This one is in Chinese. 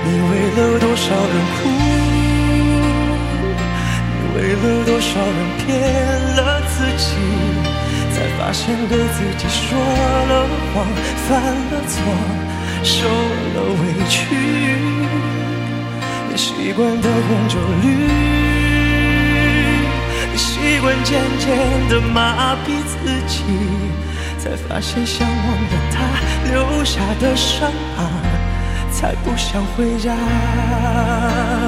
你为了多少人哭，你为了多少人骗了自己，才发现对自己说了谎，犯了错，受了委屈。你习惯的红酒绿，你习惯渐渐的麻痹自己，才发现想忘了他留下的伤疤，才不想回家。